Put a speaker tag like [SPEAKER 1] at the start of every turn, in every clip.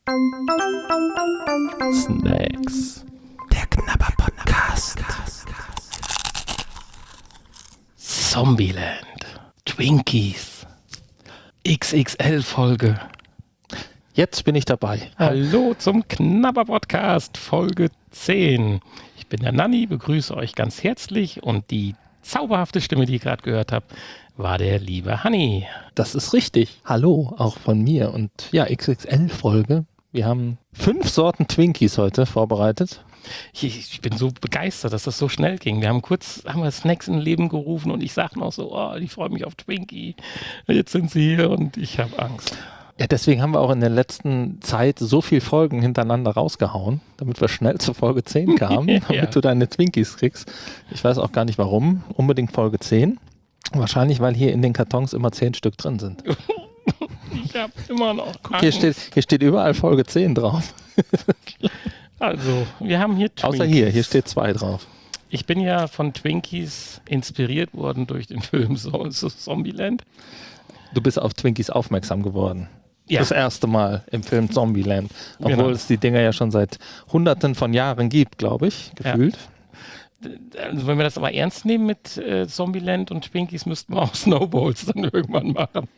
[SPEAKER 1] Snacks. Der Knabber-Podcast. Zombieland. Twinkies. XXL-Folge.
[SPEAKER 2] Jetzt bin ich dabei.
[SPEAKER 1] Hallo zum Knabber-Podcast, Folge 10. Ich bin der Nanni, begrüße euch ganz herzlich und die zauberhafte Stimme, die ihr gerade gehört habt, war der liebe Hanni.
[SPEAKER 2] Das ist richtig. Hallo, auch von mir. Und ja, XXL-Folge. Wir haben 5 Sorten Twinkies heute vorbereitet.
[SPEAKER 1] Ich bin so begeistert, dass das so schnell ging. Wir haben Snacks in Leben gerufen und ich sage noch so, oh, ich freue mich auf Twinkie. Jetzt sind sie hier und ich habe Angst.
[SPEAKER 2] Ja, deswegen haben wir auch in der letzten Zeit so viele Folgen hintereinander rausgehauen, damit wir schnell zur Folge 10 kamen,
[SPEAKER 1] Ja.
[SPEAKER 2] damit du deine Twinkies kriegst. Ich weiß auch gar nicht warum. Unbedingt Folge 10. Wahrscheinlich, weil hier in den Kartons immer 10 Stück drin sind.
[SPEAKER 1] Ich habe immer noch Angst.
[SPEAKER 2] Hier steht überall Folge 10 drauf.
[SPEAKER 1] Also, wir haben hier Twinkies.
[SPEAKER 2] Außer hier steht 2 drauf.
[SPEAKER 1] Ich bin ja von Twinkies inspiriert worden durch den Film Zombieland.
[SPEAKER 2] Du bist auf Twinkies aufmerksam geworden.
[SPEAKER 1] Ja.
[SPEAKER 2] Das erste Mal im Film Zombieland. Obwohl
[SPEAKER 1] Genau.
[SPEAKER 2] es die Dinger ja schon seit Hunderten von Jahren gibt, glaube ich, gefühlt.
[SPEAKER 1] Also wenn wir das aber ernst nehmen mit Zombieland und Twinkies, müssten wir auch Snowballs dann irgendwann machen.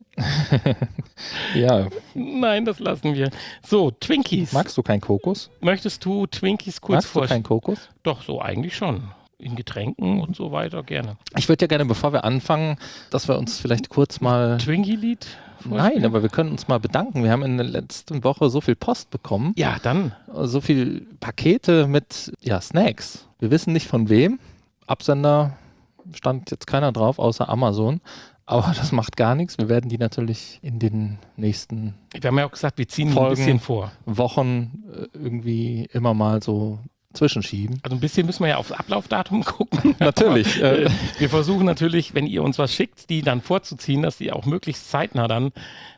[SPEAKER 2] Ja.
[SPEAKER 1] Nein, das lassen wir. So, Twinkies.
[SPEAKER 2] Magst du keinen Kokos?
[SPEAKER 1] Möchtest du Twinkies kurz
[SPEAKER 2] Magst du keinen
[SPEAKER 1] vorstellen?
[SPEAKER 2] Kokos?
[SPEAKER 1] Doch, so eigentlich schon. In Getränken und so weiter, gerne.
[SPEAKER 2] Ich würde ja gerne, bevor wir anfangen, dass wir uns vielleicht kurz mal...
[SPEAKER 1] Twinkie-Lied?
[SPEAKER 2] Nein, aber wir können uns mal bedanken. Wir haben in der letzten Woche so viel Post bekommen.
[SPEAKER 1] Ja, dann.
[SPEAKER 2] So viel Pakete mit Snacks. Wir wissen nicht von wem. Absender stand jetzt keiner drauf, außer Amazon. Aber das macht gar nichts. Wir werden die natürlich in den nächsten
[SPEAKER 1] Wir haben ja auch gesagt, wir ziehen
[SPEAKER 2] Folgen.
[SPEAKER 1] ein bisschen vor.
[SPEAKER 2] Wochen irgendwie immer mal so zwischenschieben.
[SPEAKER 1] Also ein bisschen müssen wir ja aufs Ablaufdatum gucken.
[SPEAKER 2] Natürlich.
[SPEAKER 1] Wir versuchen natürlich, wenn ihr uns was schickt, die dann vorzuziehen, dass die auch möglichst zeitnah dann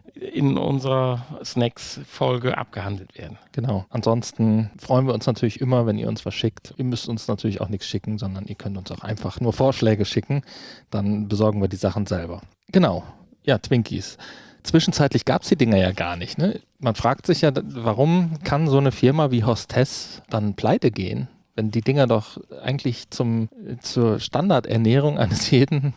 [SPEAKER 1] in unserer Snacks-Folge abgehandelt werden.
[SPEAKER 2] Genau. Ansonsten freuen wir uns natürlich immer, wenn ihr uns was schickt. Ihr müsst uns natürlich auch nichts schicken, sondern ihr könnt uns auch einfach nur Vorschläge schicken. Dann besorgen wir die Sachen selber. Genau. Ja, Twinkies. Zwischenzeitlich gab es die Dinger ja gar nicht. Ne? Man fragt sich ja, warum kann so eine Firma wie Hostess dann pleite gehen, wenn die Dinger doch eigentlich zur Standardernährung eines jeden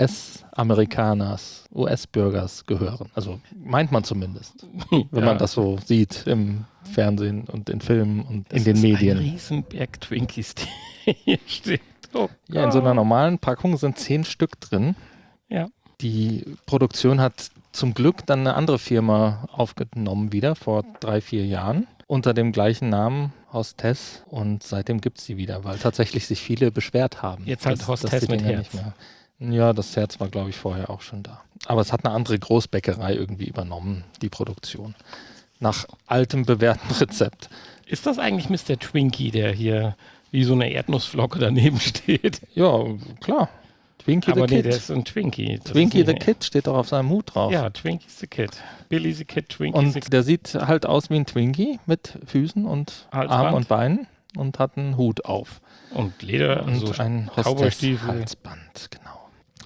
[SPEAKER 2] US-Amerikaners, US-Bürgers gehören. Also meint man zumindest, wenn man das so sieht im Fernsehen und in Filmen und in den Medien.
[SPEAKER 1] Ein Riesenberg Twinkies, die hier steht. Oh
[SPEAKER 2] Ja, in so einer normalen Packung sind 10 Stück drin.
[SPEAKER 1] Ja.
[SPEAKER 2] Die Produktion hat zum Glück dann eine andere Firma aufgenommen wieder, vor 3-4 Jahren, unter dem gleichen Namen Hostess, und seitdem gibt es sie wieder, weil tatsächlich sich viele beschwert haben.
[SPEAKER 1] Jetzt halt
[SPEAKER 2] dass
[SPEAKER 1] Hostess
[SPEAKER 2] die
[SPEAKER 1] mit
[SPEAKER 2] Dinger
[SPEAKER 1] Herz.
[SPEAKER 2] nicht mehr. Ja, das Herz war, glaube ich, vorher auch schon da. Aber es hat eine andere Großbäckerei irgendwie übernommen, die Produktion. Nach altem, bewährten Rezept.
[SPEAKER 1] Ist das eigentlich Mr. Twinkie, der hier wie so eine Erdnussflocke daneben steht?
[SPEAKER 2] Ja, klar. Twinkie
[SPEAKER 1] Aber
[SPEAKER 2] the
[SPEAKER 1] nee,
[SPEAKER 2] Kid.
[SPEAKER 1] der ist ein Twinkie. Das
[SPEAKER 2] Twinkie
[SPEAKER 1] ist
[SPEAKER 2] the
[SPEAKER 1] ein-
[SPEAKER 2] Kid steht doch auf seinem Hut drauf.
[SPEAKER 1] Ja, Twinkie's the Kid. Billy the Kid, Twinkie the Kid.
[SPEAKER 2] Und der sieht halt aus wie ein Twinkie mit Füßen und
[SPEAKER 1] Halsband.
[SPEAKER 2] Armen und Beinen und hat einen Hut auf.
[SPEAKER 1] Und Leder,
[SPEAKER 2] Und
[SPEAKER 1] also
[SPEAKER 2] ein
[SPEAKER 1] Cowboystiefel.
[SPEAKER 2] Hostess-Halsband, genau.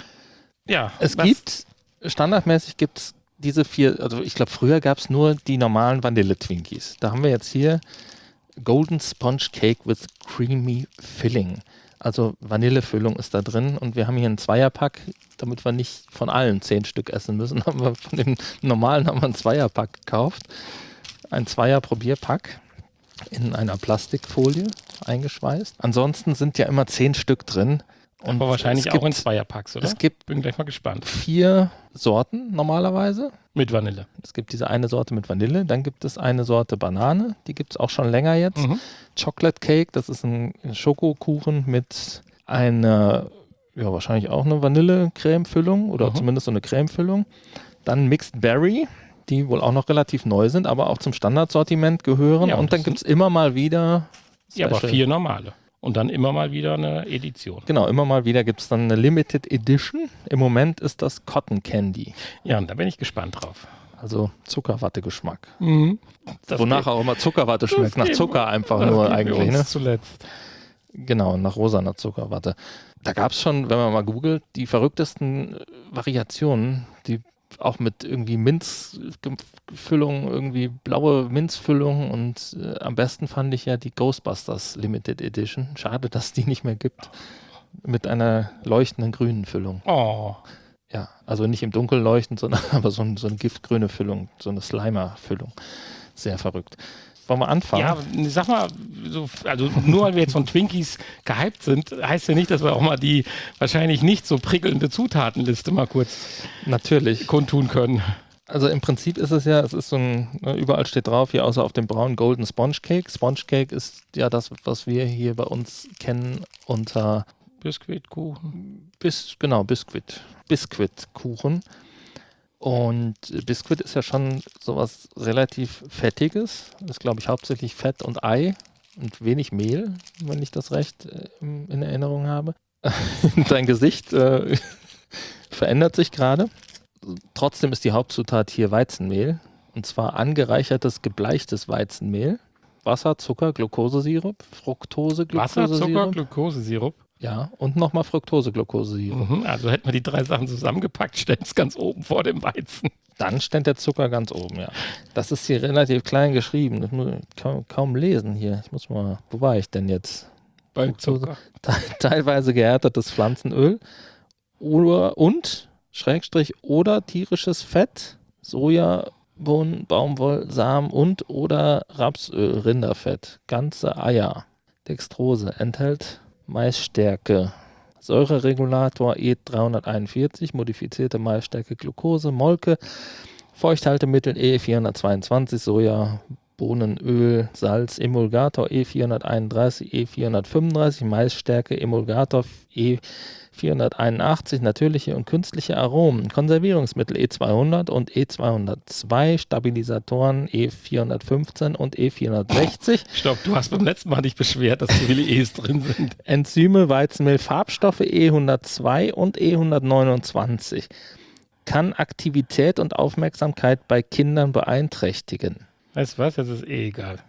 [SPEAKER 1] Ja,
[SPEAKER 2] Standardmäßig gibt es diese 4, also ich glaube, früher gab es nur die normalen Vanille-Twinkies. Da haben wir jetzt hier Golden Sponge Cake with Creamy Filling. Also Vanillefüllung ist da drin, und wir haben hier einen Zweierpack, damit wir nicht von allen 10 Stück essen müssen. Haben wir von dem normalen einen Zweierpack gekauft. Ein Zweier-Probierpack in einer Plastikfolie eingeschweißt. Ansonsten sind ja immer 10 Stück drin. Und
[SPEAKER 1] aber wahrscheinlich
[SPEAKER 2] es
[SPEAKER 1] auch in
[SPEAKER 2] gibt
[SPEAKER 1] Zweierpacks, oder?
[SPEAKER 2] es gibt
[SPEAKER 1] Bin gleich mal gespannt.
[SPEAKER 2] 4 Sorten normalerweise.
[SPEAKER 1] Mit Vanille.
[SPEAKER 2] Es gibt diese eine Sorte mit Vanille, dann gibt es eine Sorte Banane, die gibt es auch schon länger jetzt.
[SPEAKER 1] Mhm.
[SPEAKER 2] Chocolate Cake, das ist ein Schokokuchen mit einer, ja wahrscheinlich auch eine Vanille-Creme-Füllung oder zumindest so eine Creme-Füllung. Dann Mixed Berry, die wohl auch noch relativ neu sind, aber auch zum Standardsortiment gehören.
[SPEAKER 1] Ja,
[SPEAKER 2] und dann
[SPEAKER 1] das
[SPEAKER 2] gibt es immer mal wieder
[SPEAKER 1] Ja, aber
[SPEAKER 2] Special.
[SPEAKER 1] 4 normale. Und dann immer mal wieder eine Edition.
[SPEAKER 2] Genau, immer mal wieder gibt es dann eine Limited Edition. Im Moment ist das Cotton Candy,
[SPEAKER 1] Ja, und da bin ich gespannt drauf.
[SPEAKER 2] also Zuckerwatte-Geschmack.
[SPEAKER 1] Das
[SPEAKER 2] Wonach
[SPEAKER 1] geht-
[SPEAKER 2] auch immer Zuckerwatte schmeckt, nach
[SPEAKER 1] geht-
[SPEAKER 2] Zucker einfach
[SPEAKER 1] das
[SPEAKER 2] nur
[SPEAKER 1] geht mir
[SPEAKER 2] eigentlich.
[SPEAKER 1] uns
[SPEAKER 2] Ne?
[SPEAKER 1] zuletzt.
[SPEAKER 2] Genau, nach rosaner Zuckerwatte. Da gab es schon, wenn man mal googelt, die verrücktesten Variationen, die auch mit irgendwie Minzfüllung, irgendwie blaue Minzfüllung und am besten fand ich ja die Ghostbusters Limited Edition. Schade, dass die nicht mehr gibt. Mit einer leuchtenden grünen Füllung.
[SPEAKER 1] Oh.
[SPEAKER 2] Ja, also nicht im Dunkeln leuchtend, sondern aber so eine giftgrüne Füllung, so eine Slimer-Füllung. Sehr verrückt. Wollen wir anfangen?
[SPEAKER 1] Ja, sag mal, also nur weil wir jetzt von Twinkies gehypt sind, heißt ja nicht, dass wir auch mal die wahrscheinlich nicht so prickelnde Zutatenliste mal kurz
[SPEAKER 2] natürlich
[SPEAKER 1] kundtun können.
[SPEAKER 2] Also im Prinzip ist es ja, es ist so ein, überall steht drauf, hier außer auf dem braunen Golden Sponge Cake. Sponge Cake ist ja das, was wir hier bei uns kennen unter
[SPEAKER 1] Biskuitkuchen.
[SPEAKER 2] Biskuitkuchen. Und Biskuit ist ja schon sowas relativ Fettiges. Das ist, glaube ich, hauptsächlich Fett und Ei und wenig Mehl, wenn ich das recht in Erinnerung habe. Dein Gesicht verändert sich gerade. Trotzdem ist die Hauptzutat hier Weizenmehl. Und zwar angereichertes, gebleichtes Weizenmehl. Wasser, Zucker, Glukosesirup, Fructose, Glukosesirup.
[SPEAKER 1] Wasser, Zucker, Glukosesirup.
[SPEAKER 2] Ja, und nochmal Fructose, Glukosesirup.
[SPEAKER 1] Also hätten wir die 3 Sachen zusammengepackt, stellen es ganz oben vor dem Weizen.
[SPEAKER 2] Dann stand der Zucker ganz oben, ja. Das ist hier relativ klein geschrieben. Das muss ich kaum lesen hier. Ich muss mal, wo war ich denn jetzt?
[SPEAKER 1] Beim Zucker.
[SPEAKER 2] Teilweise gehärtetes Pflanzenöl oder tierisches Fett, Sojabohnen, Baumwollsamen und oder Rapsöl, Rinderfett, ganze Eier. Dextrose enthält Maisstärke, Säureregulator E341, modifizierte Maisstärke, Glucose, Molke, Feuchthaltemittel E422, Sojabohnenöl, Salz, Emulgator E431, E435, Maisstärke, Emulgator E481, natürliche und künstliche Aromen, Konservierungsmittel E200 und E202, Stabilisatoren E415 und E460.
[SPEAKER 1] Stopp, du hast beim letzten Mal dich beschwert, dass so viele E's drin sind.
[SPEAKER 2] Enzyme, Weizenmehl, Farbstoffe E102 und E129. Kann Aktivität und Aufmerksamkeit bei Kindern beeinträchtigen.
[SPEAKER 1] Weißt du was? Das ist egal.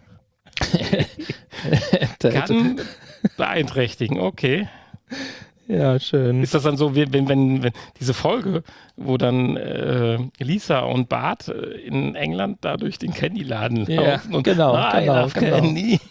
[SPEAKER 1] Kann beeinträchtigen, okay.
[SPEAKER 2] Ja, schön.
[SPEAKER 1] Ist das dann so, wenn diese Folge, wo dann Lisa und Bart in England da durch den Candyladen laufen und
[SPEAKER 2] genau.
[SPEAKER 1] Candy.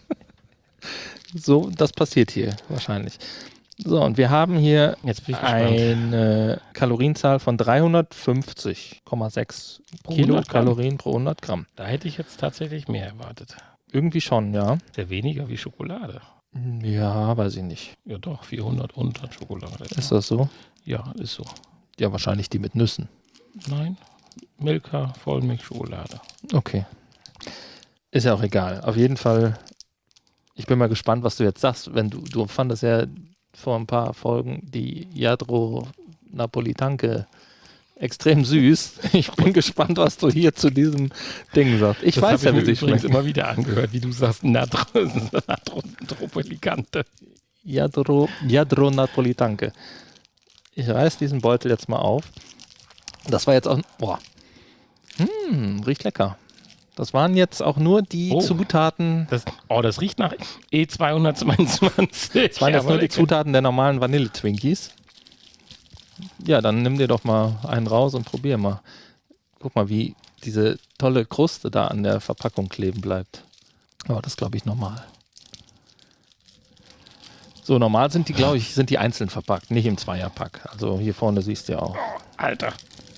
[SPEAKER 2] So, das passiert hier wahrscheinlich. So, und wir haben hier eine Kalorienzahl von 350,6 Kilokalorien pro 100 Gramm.
[SPEAKER 1] Da hätte ich jetzt tatsächlich mehr erwartet.
[SPEAKER 2] Irgendwie schon, ja.
[SPEAKER 1] Sehr weniger wie Schokolade.
[SPEAKER 2] Ja, weiß ich nicht.
[SPEAKER 1] Ja doch, 400 und dann Schokolade.
[SPEAKER 2] Ist das so?
[SPEAKER 1] Ja, ist so.
[SPEAKER 2] Ja, wahrscheinlich die mit Nüssen.
[SPEAKER 1] Nein, Milka, Vollmilchschokolade.
[SPEAKER 2] Okay. Ist ja auch egal. Auf jeden Fall, ich bin mal gespannt, was du jetzt sagst. Wenn du fandest ja vor ein paar Folgen die Jadro Napolitanke extrem süß. Ich bin gespannt, was du hier zu diesem Ding sagst. Ich weiß ja, wie sie schmeckt.
[SPEAKER 1] Immer wieder angehört, wie du sagst, Napolicante.
[SPEAKER 2] Jadro Napolitanke. Ich reiß diesen Beutel jetzt mal auf. Das war jetzt auch, riecht lecker. Das waren jetzt auch nur die Zutaten.
[SPEAKER 1] Das riecht nach E222.
[SPEAKER 2] Das waren jetzt nur die Zutaten der normalen Vanille-Twinkies. Ja, dann nimm dir doch mal einen raus und probier mal. Guck mal, wie diese tolle Kruste da an der Verpackung kleben bleibt. Oh, das glaube ich normal. So, normal sind die, glaube ich, sind die einzeln verpackt, nicht im Zweierpack. Also hier vorne siehst du ja auch.
[SPEAKER 1] Alter.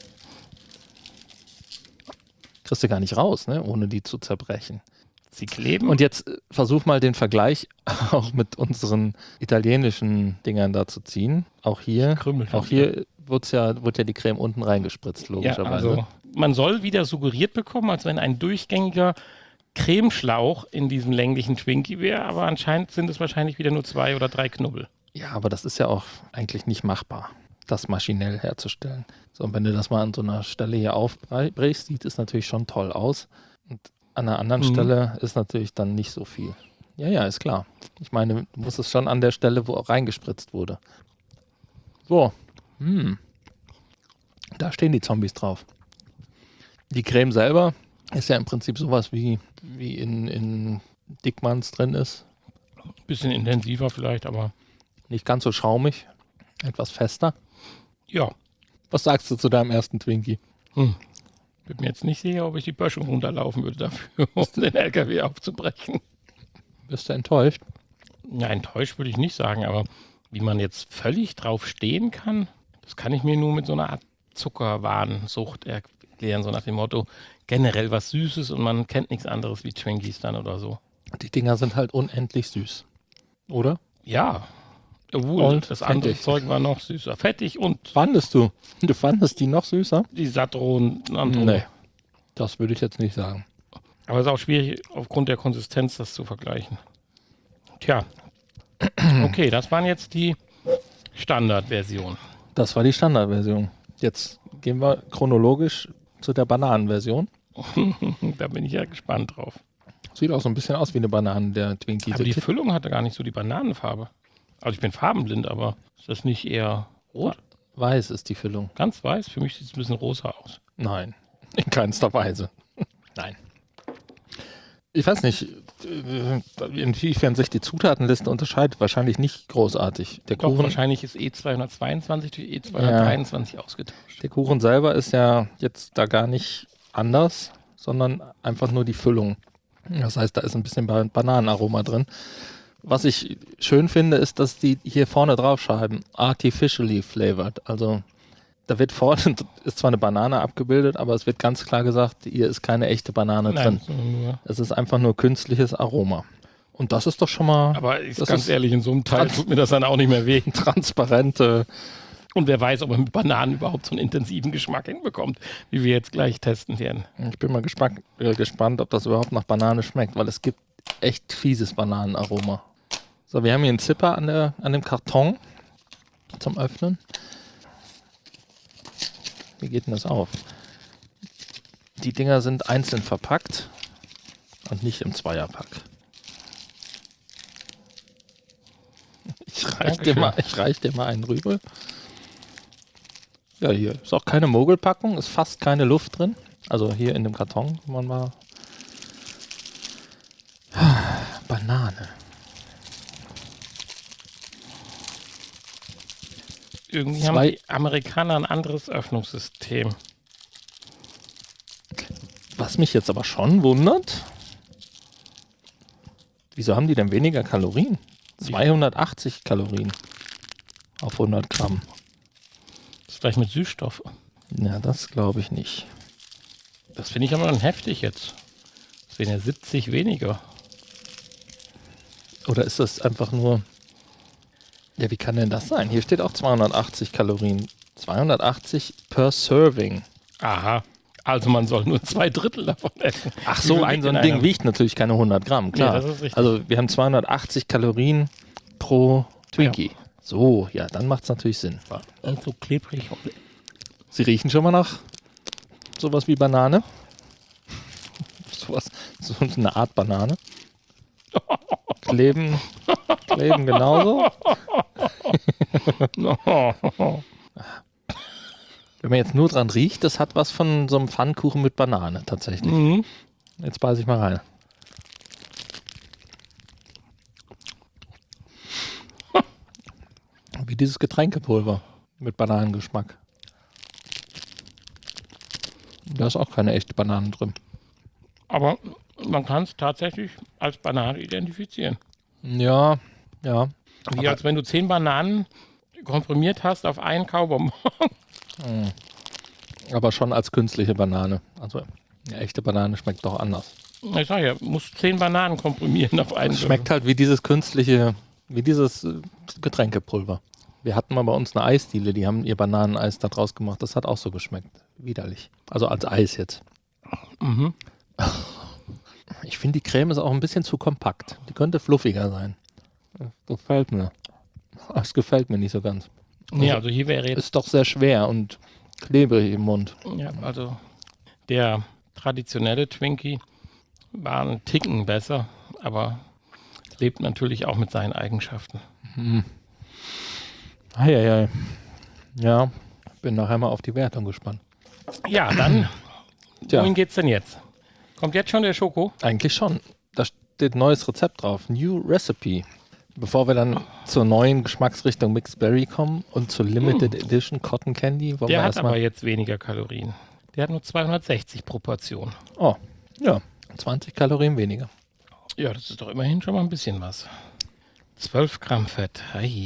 [SPEAKER 2] Kriegst du gar nicht raus, ne, ohne die zu zerbrechen.
[SPEAKER 1] Sie kleben.
[SPEAKER 2] Und jetzt versuch mal den Vergleich auch mit unseren italienischen Dingern da zu ziehen. Auch hier wird ja die Creme unten reingespritzt, logischerweise.
[SPEAKER 1] Ja, also man soll wieder suggeriert bekommen, als wenn ein durchgängiger Cremeschlauch in diesem länglichen Twinkie wäre, aber anscheinend sind es wahrscheinlich wieder nur 2 oder 3 Knubbel.
[SPEAKER 2] Ja, aber das ist ja auch eigentlich nicht machbar, das maschinell herzustellen. So, und wenn du das mal an so einer Stelle hier aufbrichst, sieht es natürlich schon toll aus. Und an einer anderen Stelle ist natürlich dann nicht so viel. Ja, ist klar. Ich meine, du musst es schon an der Stelle, wo auch reingespritzt wurde. So. Da stehen die Zombies drauf. Die Creme selber ist ja im Prinzip sowas wie in Dickmanns drin ist.
[SPEAKER 1] Bisschen intensiver vielleicht, aber
[SPEAKER 2] nicht ganz so schaumig. Etwas fester.
[SPEAKER 1] Ja.
[SPEAKER 2] Was sagst du zu deinem ersten Twinkie?
[SPEAKER 1] Bin mir jetzt nicht sicher, ob ich die Böschung runterlaufen würde dafür, um den LKW aufzubrechen.
[SPEAKER 2] Bist du enttäuscht?
[SPEAKER 1] Ja, enttäuscht würde ich nicht sagen, aber wie man jetzt völlig drauf stehen kann, das kann ich mir nur mit so einer Art Zuckerwahnsucht erklären, so nach dem Motto, generell was Süßes und man kennt nichts anderes wie Twinkies dann oder so.
[SPEAKER 2] Die Dinger sind halt unendlich süß. Oder?
[SPEAKER 1] Ja, obwohl
[SPEAKER 2] Und
[SPEAKER 1] das andere
[SPEAKER 2] fettig.
[SPEAKER 1] Zeug war noch süßer. Fettig und
[SPEAKER 2] Fandest du? Du fandest die noch süßer?
[SPEAKER 1] die Satron.
[SPEAKER 2] Nee, das würde ich jetzt nicht sagen.
[SPEAKER 1] Aber es ist auch schwierig, aufgrund der Konsistenz das zu vergleichen. Tja, okay, das waren jetzt die Standardversion.
[SPEAKER 2] Das war die Standardversion. Jetzt gehen wir chronologisch zu der Bananenversion.
[SPEAKER 1] Da bin ich ja gespannt drauf.
[SPEAKER 2] Sieht auch so ein bisschen aus wie eine Banane, der Twinkie.
[SPEAKER 1] Aber die Füllung hatte gar nicht so die Bananenfarbe. Also ich bin farbenblind, aber ist das nicht eher rot?
[SPEAKER 2] Weiß ist die Füllung.
[SPEAKER 1] Ganz weiß? Für mich sieht es ein bisschen rosa aus.
[SPEAKER 2] Nein, in keinster Weise. Nein. Ich weiß nicht, inwiefern sich die Zutatenliste unterscheidet. Wahrscheinlich nicht großartig. Der
[SPEAKER 1] Doch,
[SPEAKER 2] Kuchen,
[SPEAKER 1] wahrscheinlich ist E222 durch E223 ausgetauscht.
[SPEAKER 2] der Kuchen selber ist ja jetzt da gar nicht anders, sondern einfach nur die Füllung. Das heißt, da ist ein bisschen Bananenaroma drin. Was ich schön finde, ist, dass die hier vorne drauf schreiben, artificially flavored. Also da wird vorne, ist zwar eine Banane abgebildet, aber es wird ganz klar gesagt, hier ist keine echte Banane drin.
[SPEAKER 1] Nur.
[SPEAKER 2] Es ist einfach nur künstliches Aroma. Und das ist doch schon mal
[SPEAKER 1] Aber ich
[SPEAKER 2] das
[SPEAKER 1] ganz
[SPEAKER 2] ist
[SPEAKER 1] ehrlich, in so einem Teil tut mir das dann auch nicht mehr weh.
[SPEAKER 2] transparente.
[SPEAKER 1] Und wer weiß, ob man mit Bananen überhaupt so einen intensiven Geschmack hinbekommt, wie wir jetzt gleich testen werden.
[SPEAKER 2] Ich bin mal gespannt, ob das überhaupt nach Banane schmeckt, weil es gibt echt fieses Bananenaroma. So, wir haben hier einen Zipper an dem Karton zum Öffnen. Wie geht denn das auf? Die Dinger sind einzeln verpackt und nicht im Zweierpack. Ich reich dir mal einen rüber. Ja, hier ist auch keine Mogelpackung, ist fast keine Luft drin. Also hier in dem Karton, wenn man mal. Banane.
[SPEAKER 1] Irgendwie haben die Amerikaner ein anderes Öffnungssystem.
[SPEAKER 2] Was mich jetzt aber schon wundert, wieso haben die denn weniger Kalorien? 280 Kalorien auf 100 Gramm.
[SPEAKER 1] Das ist vielleicht mit Süßstoff.
[SPEAKER 2] Ja, das glaube ich nicht.
[SPEAKER 1] Das finde ich aber dann heftig jetzt. Das wären ja 70 weniger.
[SPEAKER 2] Oder ist das einfach nur... Ja, wie kann denn das sein? Hier steht auch 280 Kalorien. 280 per Serving.
[SPEAKER 1] Aha. Also man soll nur 2/3 davon essen.
[SPEAKER 2] Ach so, so ein Ding wiegt natürlich keine 100 Gramm, klar.
[SPEAKER 1] Nee, das ist richtig.
[SPEAKER 2] Also wir haben 280 Kalorien pro Twinkie. Ja. So, ja, dann macht es natürlich Sinn.
[SPEAKER 1] So klebrig.
[SPEAKER 2] Sie riechen schon mal nach sowas wie Banane. So eine Art Banane. Kleben genauso. Wenn man jetzt nur dran riecht, das hat was von so einem Pfannkuchen mit Banane tatsächlich.
[SPEAKER 1] Mhm.
[SPEAKER 2] Jetzt beiße ich mal rein. Wie dieses Getränkepulver mit Bananengeschmack. Da ist auch keine echte Banane drin.
[SPEAKER 1] Aber man kann es tatsächlich als Banane identifizieren.
[SPEAKER 2] Ja.
[SPEAKER 1] Wie als wenn du 10 Bananen komprimiert hast auf einen Kaubonbon.
[SPEAKER 2] Aber schon als künstliche Banane. Also eine echte Banane schmeckt doch anders.
[SPEAKER 1] Ich sag ja, musst 10 Bananen komprimieren auf einen.
[SPEAKER 2] Es schmeckt halt wie dieses künstliche, wie dieses Getränkepulver. Wir hatten mal bei uns eine Eisdiele, die haben ihr Bananeneis da draus gemacht. Das hat auch so geschmeckt. Widerlich. Also als Eis jetzt.
[SPEAKER 1] Mhm.
[SPEAKER 2] Ich finde, die Creme ist auch ein bisschen zu kompakt. Die könnte fluffiger sein. Das gefällt mir. Das gefällt mir nicht so ganz.
[SPEAKER 1] Nee, also hier wäre jetzt...
[SPEAKER 2] Ist doch sehr schwer und klebrig im Mund.
[SPEAKER 1] Ja, also der traditionelle Twinkie war ein Ticken besser, aber lebt natürlich auch mit seinen Eigenschaften.
[SPEAKER 2] Eieiei. Ja, bin nachher mal auf die Wertung gespannt.
[SPEAKER 1] Ja, dann,
[SPEAKER 2] Tja.
[SPEAKER 1] wohin geht's denn jetzt? Kommt jetzt schon der Schoko?
[SPEAKER 2] Eigentlich schon. Da steht neues Rezept drauf. New Recipe. Bevor wir dann zur neuen Geschmacksrichtung Mixed Berry kommen und zur Limited Edition Cotton Candy, wollen
[SPEAKER 1] Der
[SPEAKER 2] wir
[SPEAKER 1] hat aber
[SPEAKER 2] erstmal.
[SPEAKER 1] jetzt weniger Kalorien. Der hat nur 260 pro Portion.
[SPEAKER 2] Oh, ja, 20 Kalorien weniger.
[SPEAKER 1] Ja, das ist doch immerhin schon mal ein bisschen was. 12 Gramm Fett.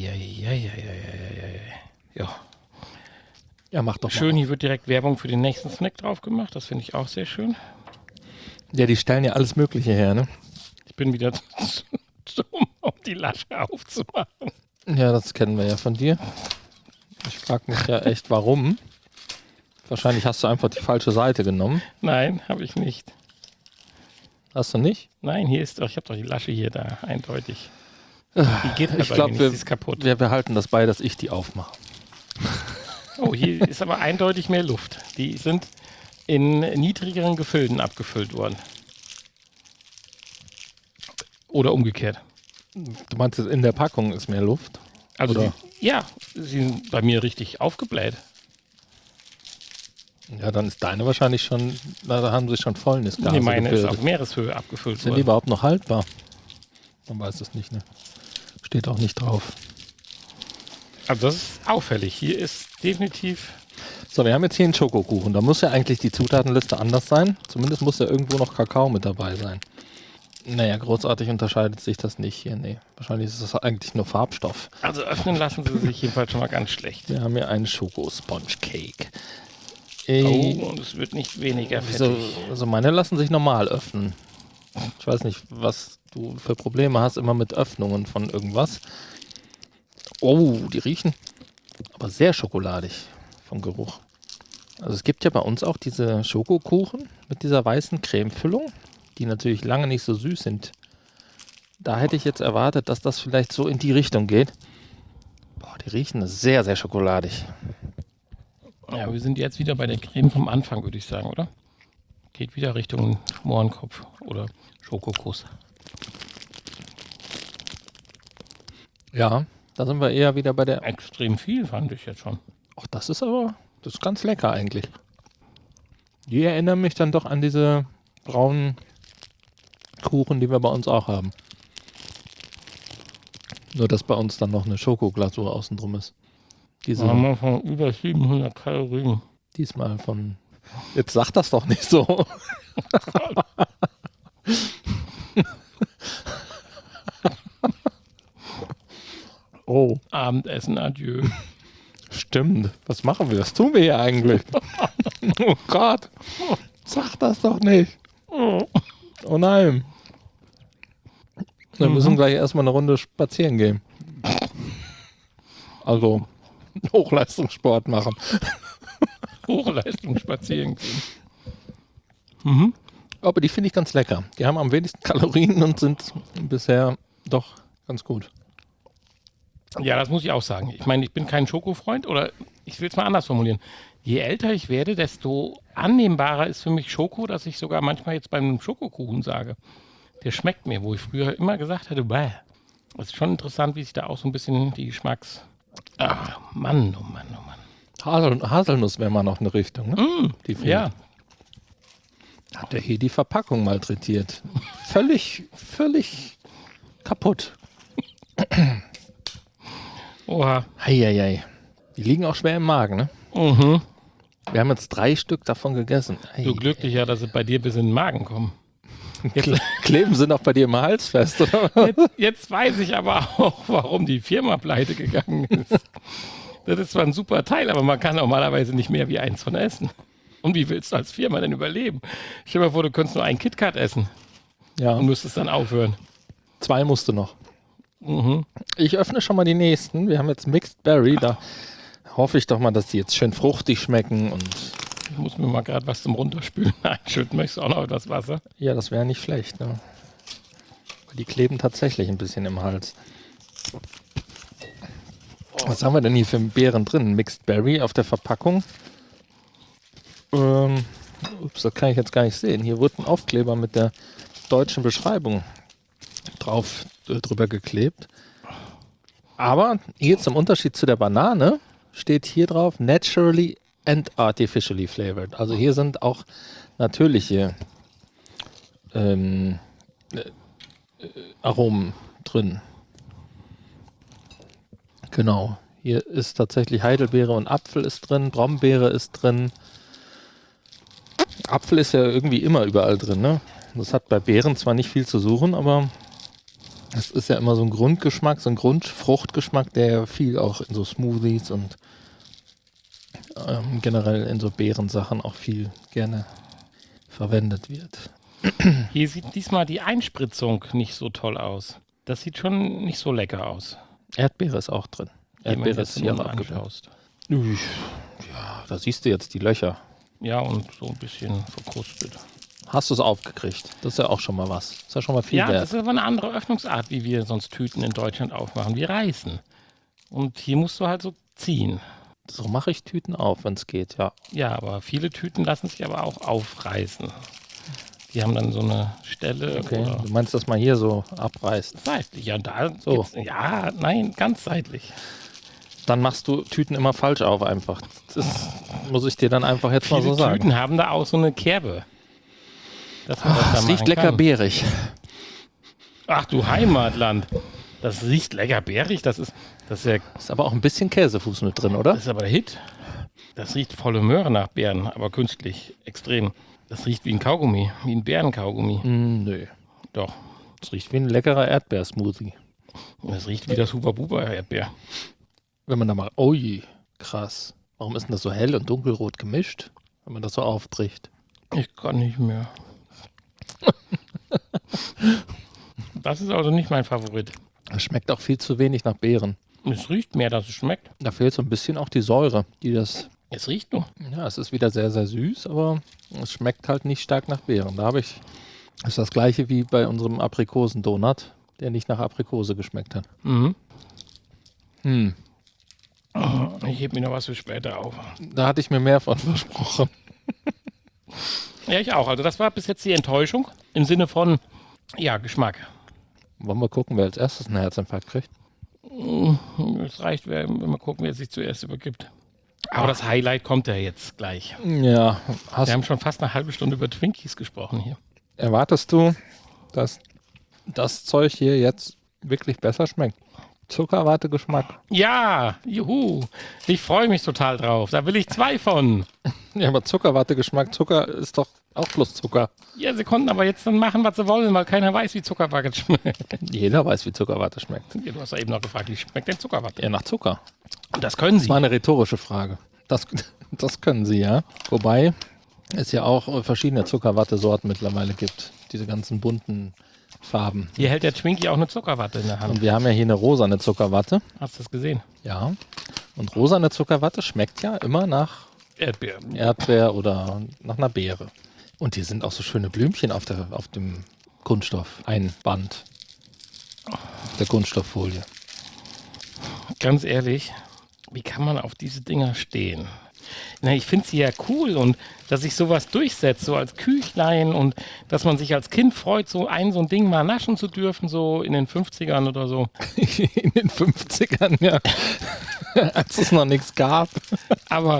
[SPEAKER 1] Ja.
[SPEAKER 2] Ja, mach doch
[SPEAKER 1] Schön,
[SPEAKER 2] mal.
[SPEAKER 1] hier wird direkt Werbung für den nächsten Snack drauf gemacht. Das finde ich auch sehr schön.
[SPEAKER 2] Ja, die stellen ja alles Mögliche her, ne?
[SPEAKER 1] Ich bin wieder zu dumm, um die Lasche aufzumachen.
[SPEAKER 2] Ja, das kennen wir ja von dir. Ich frage mich ja echt, warum. Wahrscheinlich hast du einfach die falsche Seite genommen.
[SPEAKER 1] Nein, habe ich nicht.
[SPEAKER 2] Hast du nicht?
[SPEAKER 1] Nein, hier ist doch, ich habe doch die Lasche hier da, eindeutig. Die geht halt
[SPEAKER 2] Ich glaube,
[SPEAKER 1] nicht, sie ist kaputt.
[SPEAKER 2] wir behalten das bei, dass ich die aufmache.
[SPEAKER 1] Oh, hier ist aber eindeutig mehr Luft. Die sind in niedrigeren Gefüllen abgefüllt worden. Oder umgekehrt.
[SPEAKER 2] Du meinst, in der Packung ist mehr Luft?
[SPEAKER 1] Also,
[SPEAKER 2] Oder?
[SPEAKER 1] ja, sie sind bei mir richtig aufgebläht.
[SPEAKER 2] Ja, dann ist deine wahrscheinlich schon, da haben sie schon Fäulnisgase
[SPEAKER 1] Nee, meine ist
[SPEAKER 2] gebildet.
[SPEAKER 1] auf Meereshöhe abgefüllt
[SPEAKER 2] Sind die
[SPEAKER 1] worden.
[SPEAKER 2] überhaupt noch haltbar? Man weiß es nicht, ne? Steht auch nicht drauf.
[SPEAKER 1] Also das ist auffällig. Hier ist definitiv...
[SPEAKER 2] So, wir haben jetzt hier einen Schokokuchen. Da muss ja eigentlich die Zutatenliste anders sein. Zumindest muss ja irgendwo noch Kakao mit dabei sein. Naja, großartig unterscheidet sich das nicht hier. Nee, wahrscheinlich ist das eigentlich nur Farbstoff.
[SPEAKER 1] Also öffnen lassen sie sich jedenfalls schon mal ganz schlecht.
[SPEAKER 2] Wir haben hier einen Schoko-Sponge-Cake.
[SPEAKER 1] Oh, und es wird nicht weniger fettig.
[SPEAKER 2] Also meine lassen sich normal öffnen. Ich weiß nicht, was du für Probleme hast immer mit Öffnungen von irgendwas. Oh, die riechen aber sehr schokoladig vom Geruch. Also es gibt ja bei uns auch diese Schokokuchen mit dieser weißen Cremefüllung, die natürlich lange nicht so süß sind. Da hätte ich jetzt erwartet, dass das vielleicht so in die Richtung geht. Boah, die riechen sehr, sehr schokoladig.
[SPEAKER 1] Ja, wir sind jetzt wieder bei der Creme vom Anfang, würde ich sagen, oder? Geht wieder Richtung Mohrenkopf oder Schokokuss.
[SPEAKER 2] Ja, da sind wir eher wieder bei der...
[SPEAKER 1] Extrem viel, fand ich jetzt schon.
[SPEAKER 2] Ach, das ist ganz lecker eigentlich. Die erinnern mich dann doch an diese braunen Kuchen, die wir bei uns auch haben. Nur, dass bei uns dann noch eine Schokoglasur außen drum ist. Diese,
[SPEAKER 1] Haben wir von über 700 Kalorien.
[SPEAKER 2] diesmal von... Jetzt sag das doch nicht so. Oh,
[SPEAKER 1] Abendessen, adieu.
[SPEAKER 2] stimmt. Was machen wir? Was tun wir hier eigentlich? Oh Gott. Sag das doch nicht. Oh nein. Wir müssen gleich erstmal eine Runde spazieren gehen. Also Hochleistungssport machen.
[SPEAKER 1] Hochleistung spazieren gehen.
[SPEAKER 2] Aber die finde ich ganz lecker. Die haben am wenigsten Kalorien und sind bisher doch ganz gut.
[SPEAKER 1] Ja, das muss ich auch sagen. Ich meine, ich bin kein Schokofreund oder ich will es mal anders formulieren. Je älter ich werde, desto annehmbarer ist für mich Schoko, dass ich sogar manchmal jetzt beim Schokokuchen sage, der schmeckt mir, wo ich früher immer gesagt hätte, bäh. Das ist schon interessant, wie sich da auch so ein bisschen die Geschmacks... Ah, Mann, oh Mann, oh Mann.
[SPEAKER 2] Haselnuss wäre mal noch eine Richtung, ne? Die fehlt.
[SPEAKER 1] Ja,
[SPEAKER 2] Hat der hier die Verpackung malträtiert. Völlig kaputt.
[SPEAKER 1] oha.
[SPEAKER 2] Heieiei. Die liegen auch schwer im Magen, ne?
[SPEAKER 1] Mhm.
[SPEAKER 2] Wir haben jetzt 3 Stück davon gegessen.
[SPEAKER 1] Du glücklicher, dass sie bei dir bis in den Magen kommen.
[SPEAKER 2] Kleben sind auch bei dir im Hals fest, oder?
[SPEAKER 1] Jetzt weiß ich aber auch, warum die Firma pleite gegangen ist. Das ist zwar ein super Teil, aber man kann normalerweise nicht mehr wie eins von essen. Und wie willst du als Firma denn überleben? Stell dir mal vor, du könntest nur einen KitKat essen
[SPEAKER 2] Ja,
[SPEAKER 1] und müsstest dann aufhören.
[SPEAKER 2] 2 musste noch.
[SPEAKER 1] Mhm.
[SPEAKER 2] Ich öffne schon mal die nächsten. Wir haben jetzt Mixed Berry. Da hoffe ich doch mal, dass die jetzt schön fruchtig schmecken. Und
[SPEAKER 1] Ich muss mir mal gerade was zum Runterspülen einschütten. Möchtest du auch noch etwas Wasser?
[SPEAKER 2] ja, das wäre nicht schlecht. Ne? Weil die kleben tatsächlich ein bisschen im Hals. Was haben wir denn hier für Beeren drin? Mixed Berry auf der Verpackung. Ups, das kann ich jetzt gar nicht sehen. Hier wurde ein Aufkleber mit der deutschen Beschreibung drüber geklebt. Aber hier zum Unterschied zu der Banane steht hier drauf naturally and artificially flavored. Also hier sind auch natürliche Aromen drin. Genau. Hier ist tatsächlich Heidelbeere und Apfel ist drin, Brombeere ist drin. Apfel ist ja irgendwie immer überall drin, ne? Das hat bei Beeren zwar nicht viel zu suchen, aber es ist ja immer so ein Grundgeschmack, so ein Grundfruchtgeschmack, der ja viel auch in so Smoothies und generell in so Beerensachen auch viel gerne verwendet wird.
[SPEAKER 1] Hier sieht diesmal die Einspritzung nicht so toll aus. Das sieht schon nicht so lecker aus.
[SPEAKER 2] Erdbeere ist auch drin. Erdbeere ist hier
[SPEAKER 1] anschaust.
[SPEAKER 2] Ja, da siehst du jetzt die Löcher.
[SPEAKER 1] Ja, und so ein bisschen verkrustet.
[SPEAKER 2] Hast du es aufgekriegt? Das ist ja auch schon mal was. Das ist ja schon mal viel
[SPEAKER 1] Ja,
[SPEAKER 2] wert.
[SPEAKER 1] das ist aber eine andere Öffnungsart, wie wir sonst Tüten in Deutschland aufmachen. Wir reißen. Und hier musst du halt so ziehen.
[SPEAKER 2] So mache ich Tüten auf, wenn es geht, ja.
[SPEAKER 1] Ja, aber viele Tüten lassen sich aber auch aufreißen. Die haben dann so eine Stelle.
[SPEAKER 2] Okay,
[SPEAKER 1] Oder
[SPEAKER 2] du meinst, dass man hier so abreißt.
[SPEAKER 1] seitlich. Ja, und da
[SPEAKER 2] So.
[SPEAKER 1] ja, nein, ganz seitlich.
[SPEAKER 2] Dann machst du Tüten immer falsch auf einfach. Das muss ich dir dann einfach jetzt mal
[SPEAKER 1] Viele
[SPEAKER 2] so sagen.
[SPEAKER 1] Tüten haben da auch so eine Kerbe. Dass man das da
[SPEAKER 2] Es riecht
[SPEAKER 1] machen
[SPEAKER 2] lecker
[SPEAKER 1] kann.
[SPEAKER 2] beerig.
[SPEAKER 1] Ach du Heimatland. Das riecht lecker bärig. Das ist ja,
[SPEAKER 2] Ist aber auch ein bisschen Käsefuß mit drin, oder?
[SPEAKER 1] das ist aber der Hit. Das riecht volle Möhre nach Beeren, aber künstlich, extrem. Das riecht wie ein Kaugummi, wie ein Bärenkaugummi.
[SPEAKER 2] Nö.
[SPEAKER 1] Doch.
[SPEAKER 2] Es riecht wie ein leckerer Erdbeersmoothie.
[SPEAKER 1] Das riecht wie das Huba-Buba-Erdbeer.
[SPEAKER 2] Wenn man da mal... Ui, krass. Warum ist denn das so hell und dunkelrot gemischt? Wenn man das so aufbricht.
[SPEAKER 1] Ich kann nicht mehr. Das ist also nicht mein Favorit.
[SPEAKER 2] Es schmeckt auch viel zu wenig nach Beeren.
[SPEAKER 1] Es riecht mehr, dass es schmeckt.
[SPEAKER 2] Da fehlt so ein bisschen auch die Säure, die das...
[SPEAKER 1] Es riecht nur.
[SPEAKER 2] Ja, es ist wieder sehr, sehr süß, aber es schmeckt halt nicht stark nach Beeren. Da habe ich... Das ist das gleiche wie bei unserem Aprikosendonut, der nicht nach Aprikose geschmeckt hat.
[SPEAKER 1] Mhm.
[SPEAKER 2] Hm.
[SPEAKER 1] Ich hebe mir noch was für später auf.
[SPEAKER 2] Da hatte ich mir mehr von versprochen.
[SPEAKER 1] Ja, ich auch. Also das war bis jetzt die Enttäuschung im Sinne von, ja, Geschmack.
[SPEAKER 2] Wollen wir gucken, wer als erstes einen Herzinfarkt kriegt?
[SPEAKER 1] Es reicht, wenn wir gucken, wer sich zuerst übergibt. Aber das Highlight kommt ja jetzt gleich.
[SPEAKER 2] Ja,
[SPEAKER 1] Wir haben schon fast eine halbe Stunde über Twinkies gesprochen hier.
[SPEAKER 2] erwartest du, dass das Zeug hier jetzt wirklich besser schmeckt? Zuckerwatte-Geschmack.
[SPEAKER 1] Ja, juhu. Ich freue mich total drauf. Da will ich 2 von.
[SPEAKER 2] Ja, aber Zuckerwatte-Geschmack, Zucker ist doch auch bloß Zucker.
[SPEAKER 1] Ja, sie konnten aber jetzt dann machen, was sie wollen, weil keiner weiß, wie Zuckerwatte schmeckt.
[SPEAKER 2] Jeder weiß, wie Zuckerwatte schmeckt.
[SPEAKER 1] Ja, du hast ja eben noch gefragt, wie schmeckt denn Zuckerwatte?
[SPEAKER 2] Ja, nach Zucker.
[SPEAKER 1] Und das können
[SPEAKER 2] Das
[SPEAKER 1] sie.
[SPEAKER 2] war eine rhetorische Frage. Das können sie, ja. Wobei es ja auch verschiedene Zuckerwatte-Sorten mittlerweile gibt. Diese ganzen bunten Farben.
[SPEAKER 1] Hier hält der Twinkie auch eine Zuckerwatte in der Hand.
[SPEAKER 2] Und wir haben ja hier eine rosane Zuckerwatte.
[SPEAKER 1] Hast du das gesehen?
[SPEAKER 2] Ja. Und rosane Zuckerwatte schmeckt ja immer nach
[SPEAKER 1] Erdbeer.
[SPEAKER 2] Erdbeer oder nach einer Beere. Und hier sind auch so schöne Blümchen auf dem Kunststoff-Einband. Auf der Kunststofffolie.
[SPEAKER 1] Ganz ehrlich, wie kann man auf diese Dinger stehen? Na, ich finde sie ja cool und dass sich sowas durchsetzt, so als Küchlein und dass man sich als Kind freut, so ein Ding mal naschen zu dürfen, so in den 50ern oder so.
[SPEAKER 2] In den 50ern, ja. Als es noch nichts gab.
[SPEAKER 1] Aber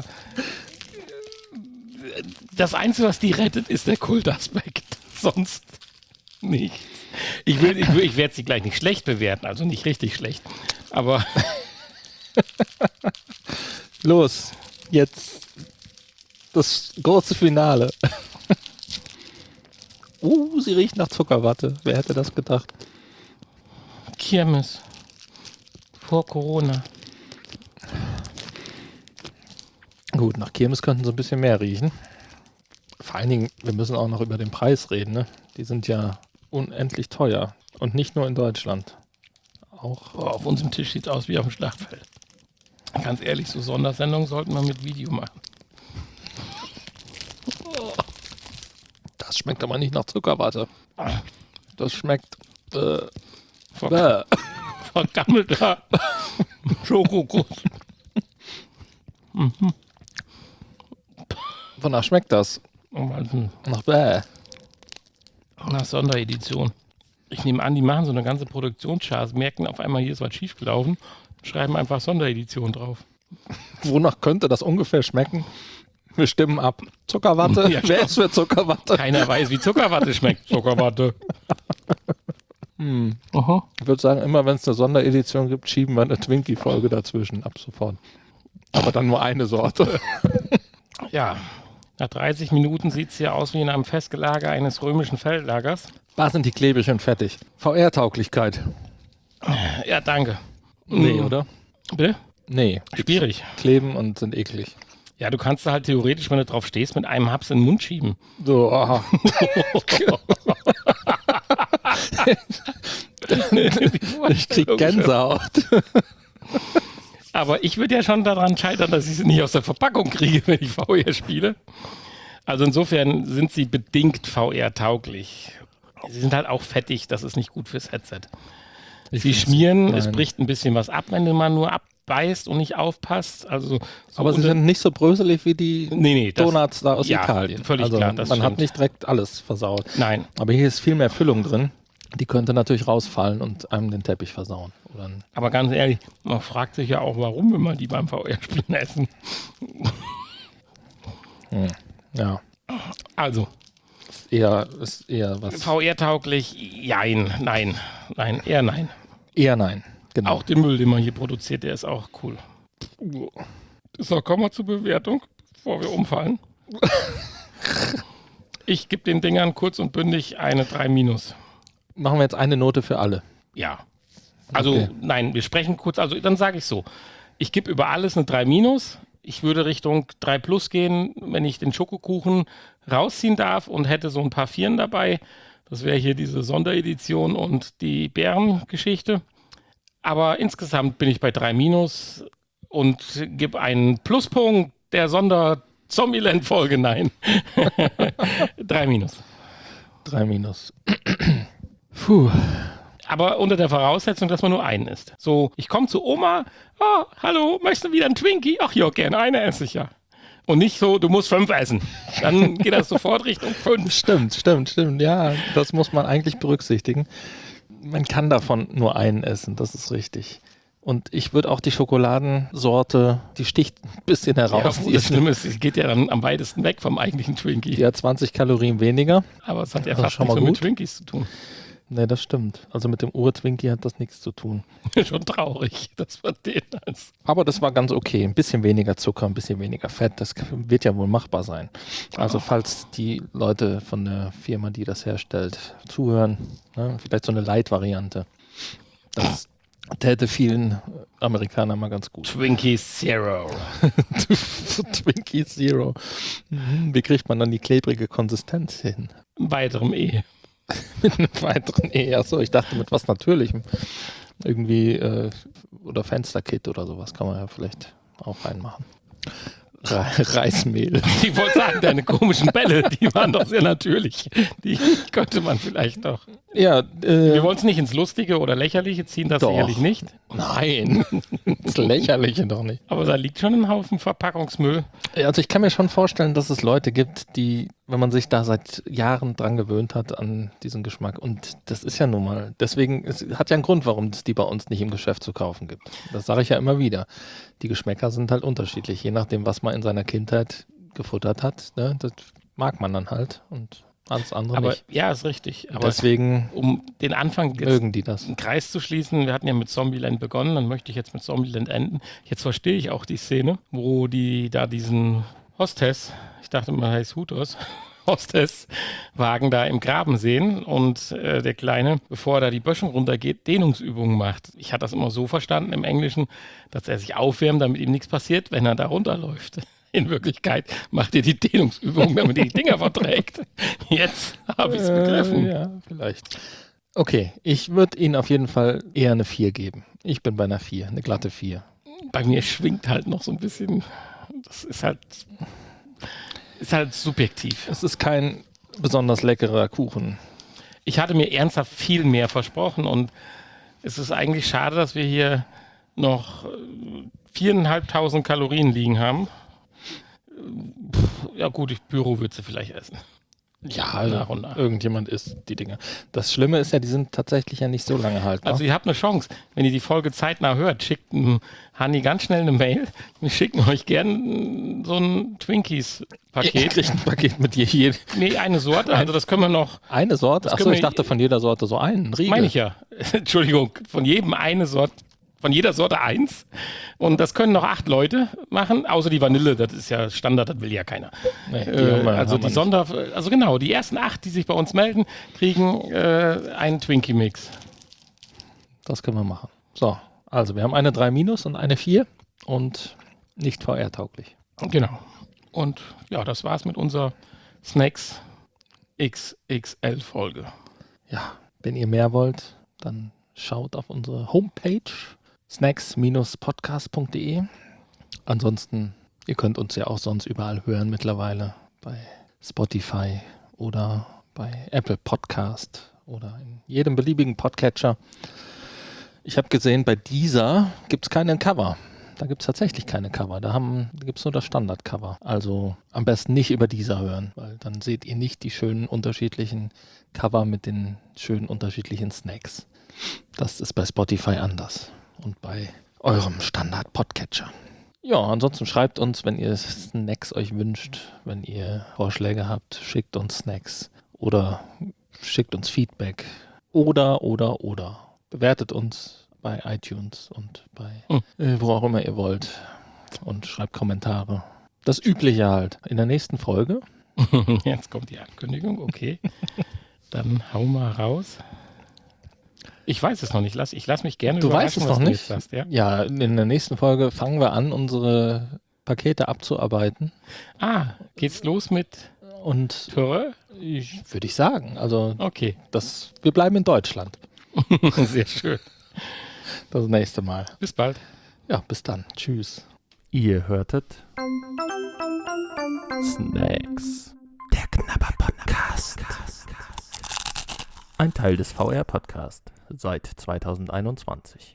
[SPEAKER 1] das Einzige, was die rettet, ist der Kultaspekt. Sonst nichts. Ich werde sie gleich nicht schlecht bewerten, also nicht richtig schlecht. Aber
[SPEAKER 2] Los, jetzt das große Finale. Sie riecht nach Zuckerwatte. Wer hätte das gedacht?
[SPEAKER 1] Kirmes. Vor Corona.
[SPEAKER 2] Gut, nach Kirmes könnten sie ein bisschen mehr riechen. Vor allen Dingen, wir müssen auch noch über den Preis reden. Ne? Die sind ja unendlich teuer. Und nicht nur in Deutschland. Auch
[SPEAKER 1] Boah, auf unserem Tisch sieht es aus wie auf dem Schlachtfeld. Ganz ehrlich, so Sondersendungen sollten wir mit Video machen.
[SPEAKER 2] das schmeckt aber nicht nach Zuckerwatte. Das schmeckt
[SPEAKER 1] Vergammelter Schokokuss.
[SPEAKER 2] Wonach schmeckt das? Nach bäh.
[SPEAKER 1] Nach Sonderedition. Ich nehme an, die machen so eine ganze Produktionschart, merken auf einmal, hier ist was schiefgelaufen, schreiben einfach Sonderedition drauf.
[SPEAKER 2] Wonach könnte das ungefähr schmecken? Wir stimmen ab. Zuckerwatte?
[SPEAKER 1] Ja,
[SPEAKER 2] Wer ist für Zuckerwatte?
[SPEAKER 1] Keiner weiß, wie Zuckerwatte schmeckt. Zuckerwatte. Aha.
[SPEAKER 2] Ich würde sagen, immer wenn es eine Sonderedition gibt, schieben wir eine Twinkie-Folge dazwischen ab sofort. Aber dann nur eine Sorte.
[SPEAKER 1] Ja, Nach 30 Minuten sieht es hier aus wie in einem Festgelager eines römischen Feldlagers.
[SPEAKER 2] Da sind die klebrig und fertig. VR-Tauglichkeit.
[SPEAKER 1] Ja, danke.
[SPEAKER 2] Nee, oder?
[SPEAKER 1] Bitte?
[SPEAKER 2] Nee.
[SPEAKER 1] Schwierig.
[SPEAKER 2] Kleben und sind eklig.
[SPEAKER 1] Ja, du kannst da halt theoretisch, wenn du drauf stehst, mit einem Haps in den Mund schieben.
[SPEAKER 2] So, aha. Ich krieg Gänsehaut.
[SPEAKER 1] Aber ich würde ja schon daran scheitern, dass ich sie nicht aus der Verpackung kriege, wenn ich VR spiele. Also insofern sind sie bedingt VR-tauglich. Sie sind halt auch fettig, das ist nicht gut fürs Headset. Sie schmieren, es bricht ein bisschen was ab, wenn du mal nur abbeißt und nicht aufpasst. Also so
[SPEAKER 2] aber sie sind nicht so bröselig wie die Donuts da aus Italien.
[SPEAKER 1] Völlig
[SPEAKER 2] also
[SPEAKER 1] klar,
[SPEAKER 2] man hat nicht direkt alles versaut.
[SPEAKER 1] Nein.
[SPEAKER 2] Aber hier ist viel mehr Füllung drin. Die könnte natürlich rausfallen und einem den Teppich versauen.
[SPEAKER 1] Aber ganz ehrlich, man fragt sich ja auch, warum will man die beim VR-Spielen essen?
[SPEAKER 2] Ja.
[SPEAKER 1] Also.
[SPEAKER 2] Ist eher was.
[SPEAKER 1] VR-tauglich? Nein. Eher nein.
[SPEAKER 2] Eher nein, genau.
[SPEAKER 1] Auch den Müll, den man hier produziert, der ist auch cool. So, kommen wir zur Bewertung, bevor wir umfallen. Ich gebe den Dingern kurz und bündig eine 3-.
[SPEAKER 2] Machen wir jetzt eine Note für alle.
[SPEAKER 1] Ja. Also,
[SPEAKER 2] okay.
[SPEAKER 1] Nein, wir sprechen kurz, also dann sage ich so. Ich gebe über alles eine 3-. Ich würde Richtung 3+ gehen, wenn ich den Schokokuchen rausziehen darf und hätte so ein paar Vieren dabei. Das wäre hier diese Sonderedition und die Bärengeschichte. Aber insgesamt bin ich bei 3- und gebe einen Pluspunkt der Zombieland-Folge. Nein. 3-.
[SPEAKER 2] 3-. Puh.
[SPEAKER 1] Aber unter der Voraussetzung, dass man nur einen isst. So, ich komme zu Oma, oh, hallo, möchtest du wieder einen Twinkie? Ach ja, gerne, eine esse ich ja. Und nicht so, du musst 5 essen. Dann geht das sofort Richtung 5.
[SPEAKER 2] Stimmt. Ja, das muss man eigentlich berücksichtigen. Man kann davon nur einen essen, das ist richtig. Und ich würde auch die Schokoladensorte, die sticht ein bisschen heraus.
[SPEAKER 1] Ja, das Schlimme ist, sie geht ja dann am weitesten weg vom eigentlichen Twinkie.
[SPEAKER 2] Die hat 20 Kalorien weniger.
[SPEAKER 1] Aber es hat ja fast nichts mit Twinkies zu tun.
[SPEAKER 2] Nee, das stimmt. Also mit dem Ur-Twinkie hat das nichts zu tun.
[SPEAKER 1] Schon traurig, dass man den als.
[SPEAKER 2] Aber das war ganz okay. Ein bisschen weniger Zucker, ein bisschen weniger Fett, das wird ja wohl machbar sein. Also falls die Leute von der Firma, die das herstellt, zuhören, ne, vielleicht so eine Light-Variante. Das täte vielen Amerikanern mal ganz gut.
[SPEAKER 1] Twinkie Zero.
[SPEAKER 2] Twinkie Zero. Wie kriegt man dann die klebrige Konsistenz hin?
[SPEAKER 1] Weiterem
[SPEAKER 2] Mit einem weiteren Achso, ich dachte mit was Natürlichem. Irgendwie, oder Fensterkit oder sowas kann man ja vielleicht auch reinmachen. Reismehl.
[SPEAKER 1] Ich wollte sagen, deine komischen Bälle, die waren doch sehr natürlich. Die könnte man vielleicht doch.
[SPEAKER 2] Ja,
[SPEAKER 1] wir wollen es nicht ins Lustige oder Lächerliche ziehen, das sicherlich nicht.
[SPEAKER 2] Nein, das Lächerliche doch nicht.
[SPEAKER 1] Aber da liegt schon ein Haufen Verpackungsmüll.
[SPEAKER 2] Also ich kann mir schon vorstellen, dass es Leute gibt, die, wenn man sich da seit Jahren dran gewöhnt hat an diesen Geschmack, und das ist ja nun mal, deswegen, es hat ja einen Grund, warum es die bei uns nicht im Geschäft zu kaufen gibt. Das sage ich ja immer wieder. Die Geschmäcker sind halt unterschiedlich, je nachdem, was man in seiner Kindheit gefuttert hat. Ne? Das mag man dann halt und alles andere
[SPEAKER 1] aber,
[SPEAKER 2] nicht.
[SPEAKER 1] Ja, ist richtig. Aber
[SPEAKER 2] deswegen
[SPEAKER 1] um den Anfang jetzt
[SPEAKER 2] mögen die das.
[SPEAKER 1] einen Kreis zu schließen, wir hatten ja mit Zombieland begonnen, dann möchte ich jetzt mit Zombieland enden. Jetzt verstehe ich auch die Szene, wo die da diesen Hostess, ich dachte mal, heißt Hutos, Hostess-Wagen da im Graben sehen und der Kleine, bevor er da die Böschung runtergeht, Dehnungsübungen macht. Ich hatte das immer so verstanden im Englischen, dass er sich aufwärmt, damit ihm nichts passiert, wenn er da runterläuft. In Wirklichkeit macht er die Dehnungsübungen, damit er die Dinger verträgt. Jetzt habe ich es begriffen.
[SPEAKER 2] Ja, vielleicht. Okay, ich würde Ihnen auf jeden Fall eher eine 4 geben. Ich bin bei einer 4, eine glatte 4.
[SPEAKER 1] Bei mir schwingt halt noch so ein bisschen, das ist halt subjektiv.
[SPEAKER 2] Es ist kein besonders leckerer Kuchen.
[SPEAKER 1] Ich hatte mir ernsthaft viel mehr versprochen und es ist eigentlich schade, dass wir hier noch 4.500 Kalorien liegen haben. Ja gut, Büro würde sie vielleicht essen.
[SPEAKER 2] Ja, also irgendjemand isst die Dinger. Das Schlimme ist ja, die sind tatsächlich ja nicht so lange haltbar.
[SPEAKER 1] Also ihr habt eine Chance, wenn ihr die Folge zeitnah hört, schickt Hanni ganz schnell eine Mail. Wir schicken euch gern so ein Twinkies-Paket.
[SPEAKER 2] Ihr kriegt ein Paket mit je.
[SPEAKER 1] Nee, eine Sorte, also das können wir noch.
[SPEAKER 2] Eine Sorte? Achso, ich dachte von jeder Sorte so einen Riegel.
[SPEAKER 1] Meine ich ja. Entschuldigung, von jedem eine Sorte von jeder Sorte 1. Und das können noch 8 Leute machen, außer die Vanille, das ist ja Standard, das will ja keiner.
[SPEAKER 2] Nee,
[SPEAKER 1] die ersten 8, die sich bei uns melden, kriegen einen Twinkie-Mix.
[SPEAKER 2] Das können wir machen. So, also wir haben eine 3- und eine 4 und nicht VR-tauglich.
[SPEAKER 1] Genau. Und ja, das war's mit unserer Snacks XXL-Folge.
[SPEAKER 2] Ja, wenn ihr mehr wollt, dann schaut auf unsere Homepage snacks-podcast.de. Ansonsten, ihr könnt uns ja auch sonst überall hören mittlerweile, bei Spotify oder bei Apple Podcast oder in jedem beliebigen Podcatcher. Ich habe gesehen, bei Deezer gibt es keinen Cover. Da gibt es tatsächlich keine Cover. Da gibt es nur das Standard-Cover. Also am besten nicht über Deezer hören, weil dann seht ihr nicht die schönen unterschiedlichen Cover mit den schönen unterschiedlichen Snacks. Das ist bei Spotify anders und bei eurem Standard-Podcatcher. Ja, ansonsten schreibt uns, wenn ihr Snacks euch wünscht, wenn ihr Vorschläge habt, schickt uns Snacks oder schickt uns Feedback oder. Bewertet uns bei iTunes und bei wo auch immer ihr wollt und schreibt Kommentare. Das Übliche halt. In der nächsten Folge.
[SPEAKER 1] Jetzt kommt die Ankündigung, okay. Dann hau mal raus. Ich weiß es noch nicht. Ich lass mich gerne
[SPEAKER 2] überraschen. Du weißt es noch nicht?
[SPEAKER 1] Sagst, ja?
[SPEAKER 2] Ja, in der nächsten Folge fangen wir an, unsere Pakete abzuarbeiten.
[SPEAKER 1] Geht's los mit
[SPEAKER 2] und
[SPEAKER 1] Töre?
[SPEAKER 2] Würde ich sagen. Also
[SPEAKER 1] okay.
[SPEAKER 2] Wir bleiben in Deutschland.
[SPEAKER 1] Sehr schön.
[SPEAKER 2] Das nächste Mal.
[SPEAKER 1] Bis bald.
[SPEAKER 2] Ja, bis dann. Tschüss.
[SPEAKER 3] Ihr hörtet Snacks. Der Knabber-Podcast. Ein Teil des VR-Podcast seit 2021.